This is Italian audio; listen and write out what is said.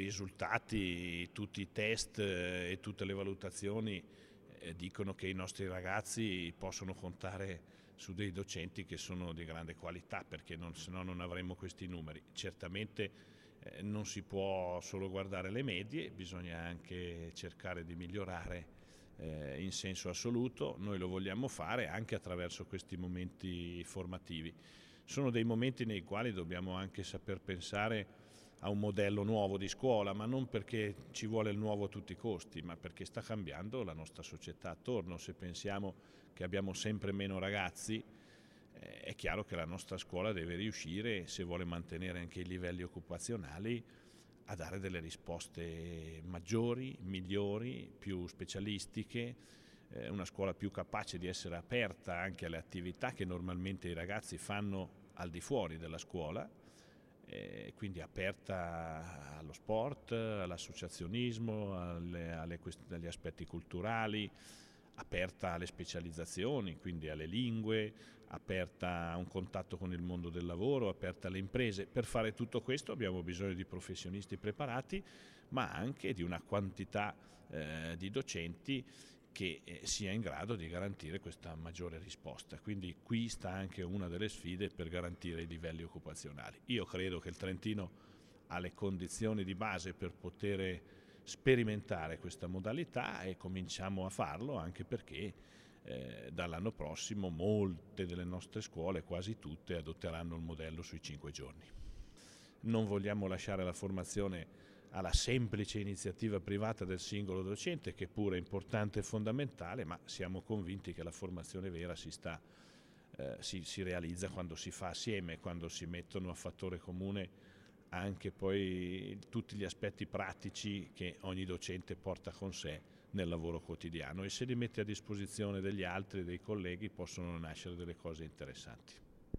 risultati, tutti i test e tutte le valutazioni dicono che i nostri ragazzi possono contare su dei docenti che sono di grande qualità, perché se no non avremmo questi numeri. Certamente non si può solo guardare le medie, bisogna anche cercare di migliorare in senso assoluto. Noi lo vogliamo fare anche attraverso questi momenti formativi. Sono dei momenti nei quali dobbiamo anche saper pensare a un modello nuovo di scuola, ma non perché ci vuole il nuovo a tutti i costi, ma perché sta cambiando la nostra società attorno. Se pensiamo che abbiamo sempre meno ragazzi, è chiaro che la nostra scuola deve riuscire, se vuole mantenere anche i livelli occupazionali, a dare delle risposte maggiori, migliori, più specialistiche, una scuola più capace di essere aperta anche alle attività che normalmente i ragazzi fanno al di fuori della scuola, quindi aperta allo sport, all'associazionismo, agli aspetti culturali, aperta alle specializzazioni, quindi alle lingue, aperta a un contatto con il mondo del lavoro, aperta alle imprese. Per fare tutto questo abbiamo bisogno di professionisti preparati, ma anche di una quantità di docenti che sia in grado di garantire questa maggiore risposta. Quindi qui sta anche una delle sfide per garantire i livelli occupazionali. Io credo che il Trentino ha le condizioni di base per poter sperimentare questa modalità e cominciamo a farlo, anche perché dall'anno prossimo molte delle nostre scuole, quasi tutte, adotteranno il modello sui 5 giorni. Non vogliamo lasciare la formazione alla semplice iniziativa privata del singolo docente, che pure è importante e fondamentale, ma siamo convinti che la formazione vera si realizza quando si fa assieme, quando si mettono a fattore comune anche poi tutti gli aspetti pratici che ogni docente porta con sé nel lavoro quotidiano, e se li mette a disposizione degli altri, dei colleghi, possono nascere delle cose interessanti.